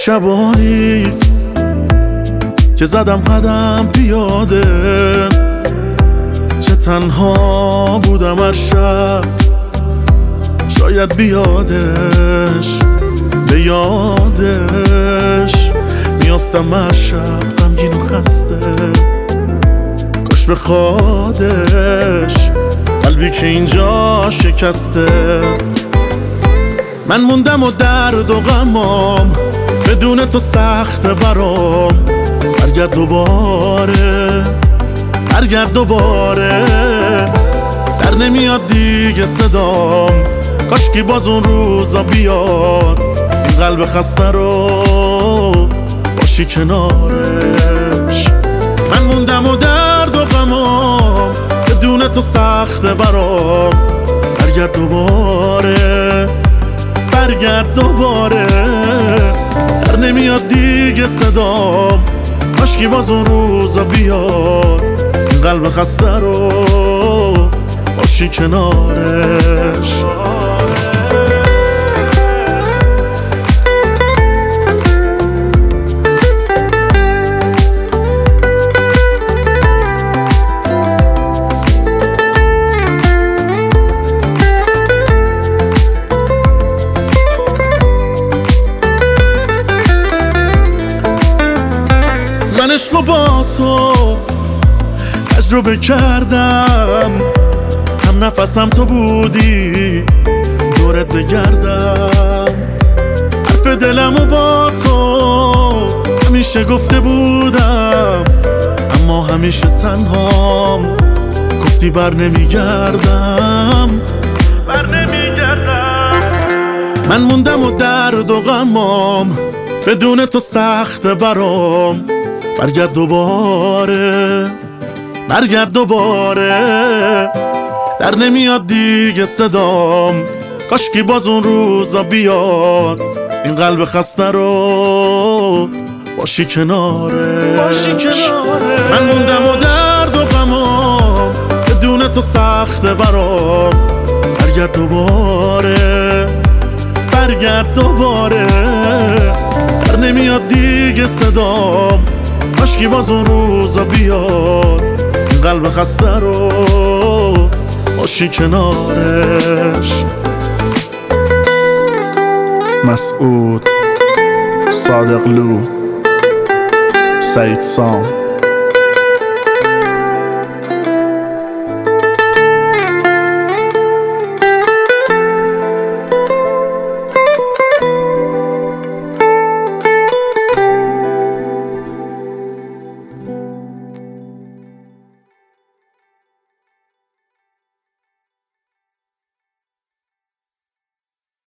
شبانی که زدم قدم پیاده، چه تنها بودم هر شب، شاید بیادش به یادش میافتم هر شب غمگین و خسته، کاش به خودش قلبی که اینجا شکسته. من موندم و درد و غمام بدون تو سخت برام، برگرد دوباره برگرد دوباره، در نمیاد دیگه صدام، کاشکی باز اون روزا بیاد، این قلب خسته رو باشی کنارش. من موندم و درد و غمام بدون تو سخت برام، برگرد دوباره برگرد دوباره، در نمیاد دیگه صدام، کاشکی باز اون روزا بیاد، این قلب خسته رو باشی کنارش. من عشقو با تو تجربه کردم، هم نفسم تو بودی دورت بگردم، حرف دلمو با تو همیشه گفته بودم، اما همیشه تنهام گفتی بر نمیگردم. من موندم و درد و غمام بدون تو سخت برام، برگرد دوباره برگرد دوباره، در نمیاد دیگه صدام، کاشکی باز اون روزا بیاد، این قلب خسته رو باشی کنارش. من موندم و درد و غمام بدون تو سخت برام، برگرد دوباره برگرد دوباره، در نمیاد دیگه صدام، کاشکی باز اون روزا بیاد، این قلب خسته رو باشی کنارش. مسعود، صادق لو، سعید سام.